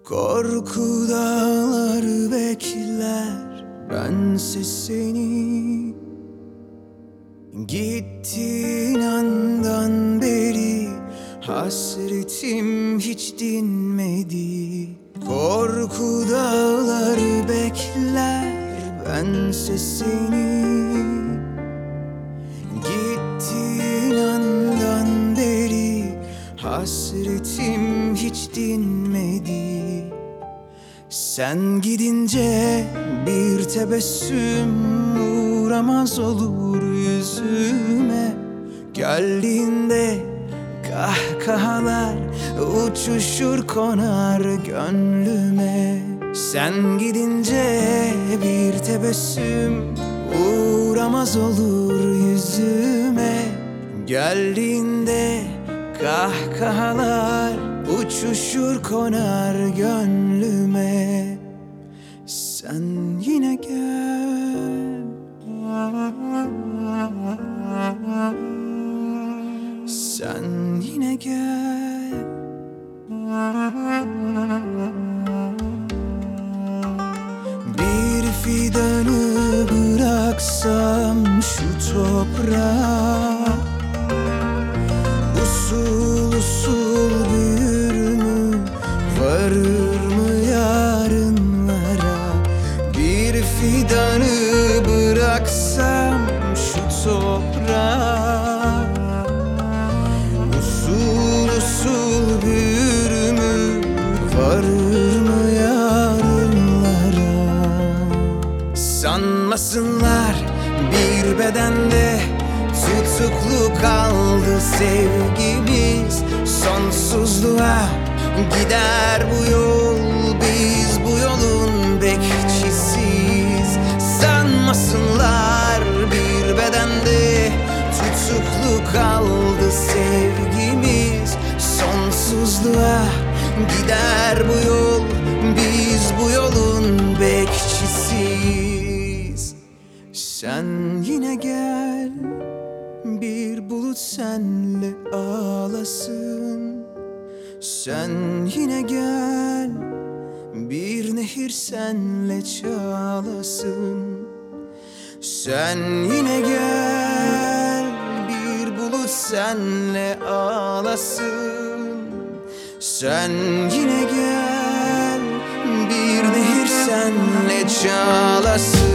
Korku dağları bekler, bense seni. Gittiğin andan beri hasretim hiç dinmedi. Korku dağları bekler, bense seni. Gittiğin andan beri hasretim hiç dinmedi. Sen gidince bir tebessüm uğramaz olur yüzüme. Geldiğinde kahkahalar uçuşur konar gönlüme. Sen gidince bir tebessüm uğramaz olur yüzüme. Geldiğinde kahkahalar uçuşur konar gönlüme. Sen yine gel, sen yine gel. Bir fidanı bıraksam şu toprağa, usul usul büyür mü, varır mı yarınlara? Bir fidanı bıraksam şu toprağa, usul usul büyür mü, varır mı yarınlara? Sanmasınlar bir bedende tutuklu kaldı sevgimiz. Sonsuzluğa gider bu yol, biz bu yolun bekçisiyiz. Sanmasınlar bir bedende tutuklu kaldı sevgimiz. Sonsuzluğa gider bu yol, biz bu yolun bekçisiyiz. Sen yine gel, bir bulut senle ağlasın. Sen yine gel, bir nehir senle çağlasın. Sen yine gel, bir bulut senle ağlasın. Sen yine gel, bir nehir senle çağlasın.